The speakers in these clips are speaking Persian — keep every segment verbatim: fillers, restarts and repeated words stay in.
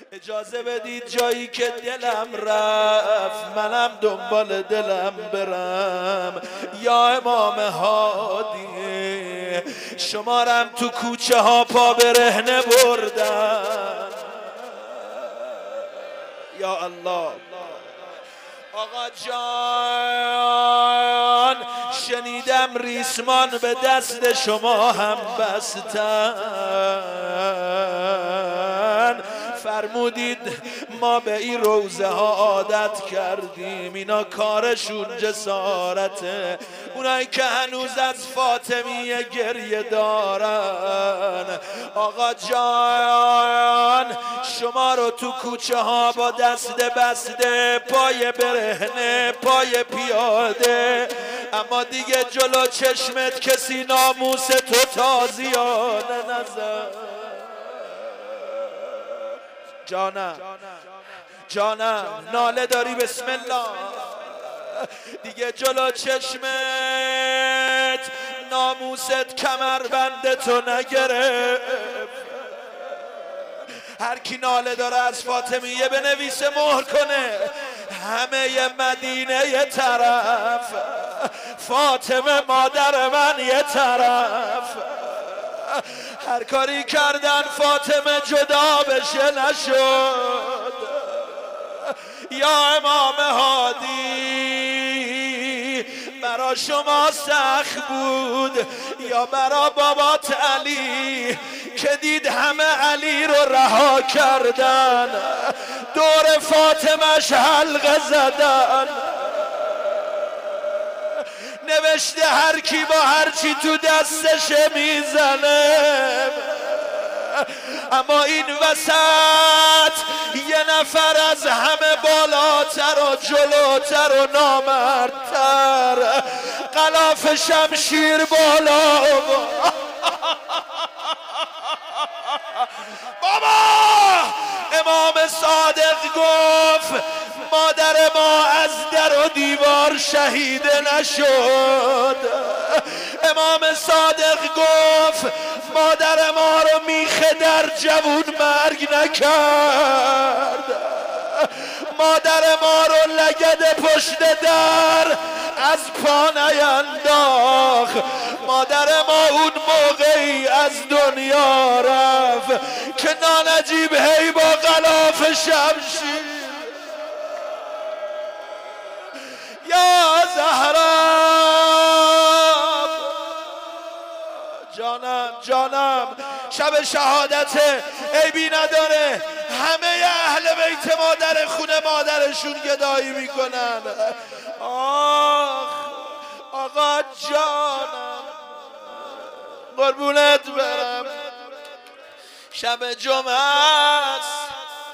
اجازه بدید جایی که دلم رفت منم دنبال دلم برم. یا امام هادی شمارم تو کوچه ها پا برهنه بردن. یا الله آقا جان شنیدم ریسمان به دست شما هم بستن. فرمودید ما به این روزه ها عادت کردیم، اینا کارشون جسارته. اونایی که هنوز از فاطمیه گریه دارن، آقا جان شما رو تو کوچه ها با دست بسته، پای برهنه، پای پیاده، اما دیگه جلو چشمت کسی ناموس تو تازیانه نزد. جانم جانم ناله داری؟ بسم الله. دیگه جلو چشمت ناموست کمربند تو نگرفت. هر کی ناله داره از فاطمیه بنویسه مهر کنه. همه ی مدینه یه طرف، فاطمه مادر من یه طرف. هر کاری کردن فاطمه جدا بشه نشد. یا امام هادی برا شما سخت بود یا برا بابات علی که دید همه علی رو رها کردن، دور فاطمهش حلقه زدن؟ نوشته هر کی با هر چی تو دستش میزنه، اما این وسط یه نفر از همه بالاتر و جلوتر و نامردتر، غلاف شمشیر بالا. بابا امام صادق گفت مادر ما از در و دیوار شهیده نشد. امام صادق گفت مادر ما رو میخه در جوون مرگ نکرد. مادر ما رو لگد پشت در از پا نینداخت. مادر ما اون موقعی از دنیا رفت که نانجیب هی با غلاف شمشیر یا زهرا. جانم جانم شب شهادته، عیبی نداره. همه اهل بیت مادر خونه مادرشون گدایی میکنن. آخ آقا جانم قربونت برم، شب جمعه است.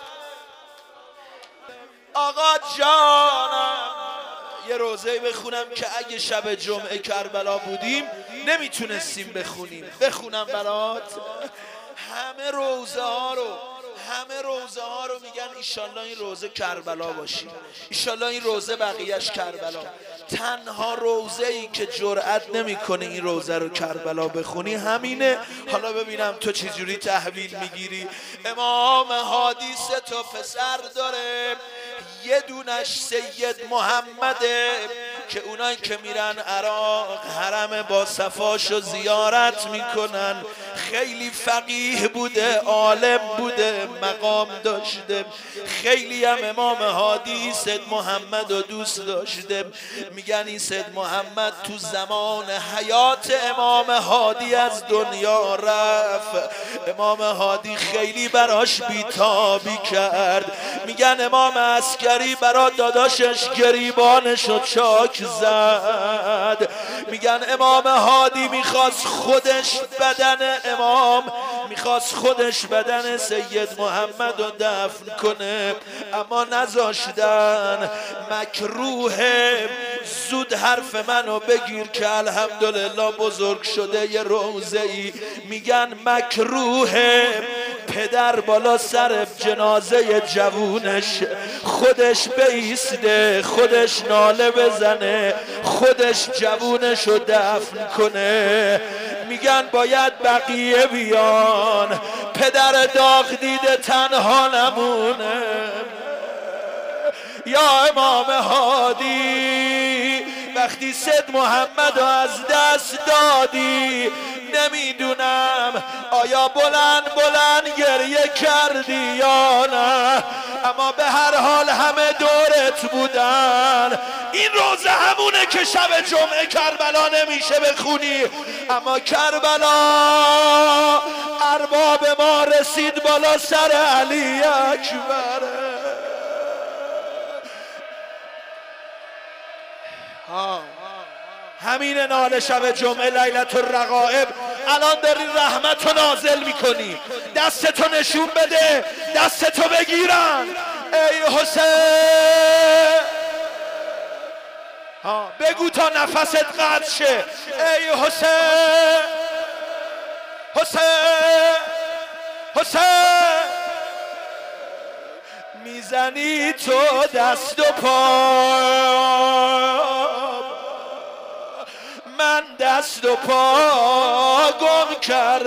آقا جانم یه روزه بخونم که اگه شب جمعه کربلا بودیم نمیتونستیم بخونیم. بخونم برات. همه روزه ها رو همه روزه ها رو میگن ایشالله این روزه کربلا باشی، ایشالله این روزه بقیهش کربلا. تنها روزه ای که جرأت نمیکنه این روزه رو کربلا بخونی همینه. حالا ببینم تو چجوری تحویل میگیری. امام هادی سه تا پسر داره، یه دونش سید محمده که اونایی که میرن عراق حرم با صفاشو زیارت میکنن. خیلی فقیه بوده، عالم بوده، مقام داشته. خیلی هم امام هادی سید محمد رو دوست داشته. میگن این سید محمد تو زمان حیات امام هادی از دنیا رفت. امام هادی خیلی براش بیتابی کرد. میگن امام عسکری برا داداشش گریبانشو چاک زد. میگن امام هادی میخواست خودش بدن امام میخواست خودش بدن سید محمد رو دفن کنه، اما نذاشتن. مکروه زود حرف منو بگیر که الحمدلله بزرگ شده یه روزه ای. میگن مکروه پدر بالا سر جنازه جوونش خودش بایسته، خودش ناله بزنه، خودش جوونش رو دفن کنه. میگن باید بقیه بیان، پدر داغ دیده تنها نمونه. یا امام هادی وقتی سید محمد رو از دست دادی، نمیدونم آیا بلند بلند گریه کردی یا نه، اما به هر حال همه دورت بودن. این روزه همونه که شب جمعه کربلا نمیشه بخونی، اما کربلا ارباب ما رسید بالا سر علی اکبر. همین ناله شب جمعه لیلت الرغائب. الان داری رحمت رو نازل میکنی، دستتو نشون بده، دستتو بگیرن. ای حسین ها بگو تا نفست قطع شه. ای حسین حسین حسین میزنی تو دست و پا، من دست و پا گم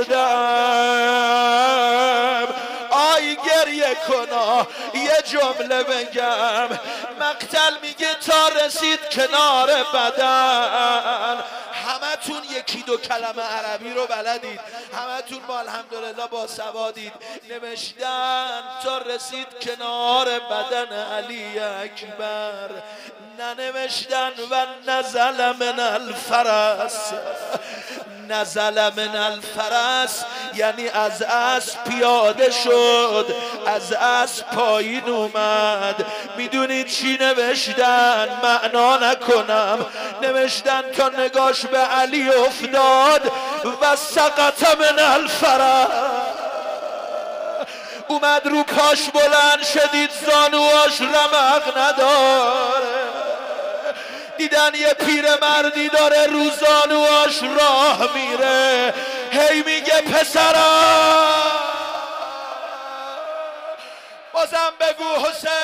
کردم. آی گریه کنا یه جمله بگم، مقتل میگه تا رسید کنار بدن. همتون یکی دو کلمه عربی رو بلدید، همتون ما الحمدلله با سوادید. نوشتن تا رسید کنار بدن علی اکبر، ننوشتن و نزل من الفرس. نزل من الفرس یعنی از اسب پیاده شد، از اسب پایین اومد. میدونید چی نوشتن؟ معنا نکنم. نوشتن تا نگاش به علی افتاد و سقط من الفرس، اومد رو پاش بلند شدید، زانواش رمق نداره. دیدن یه پیرمردی داره رو زانواش راه میره، هی میگه پسرم، بازم بگو حسین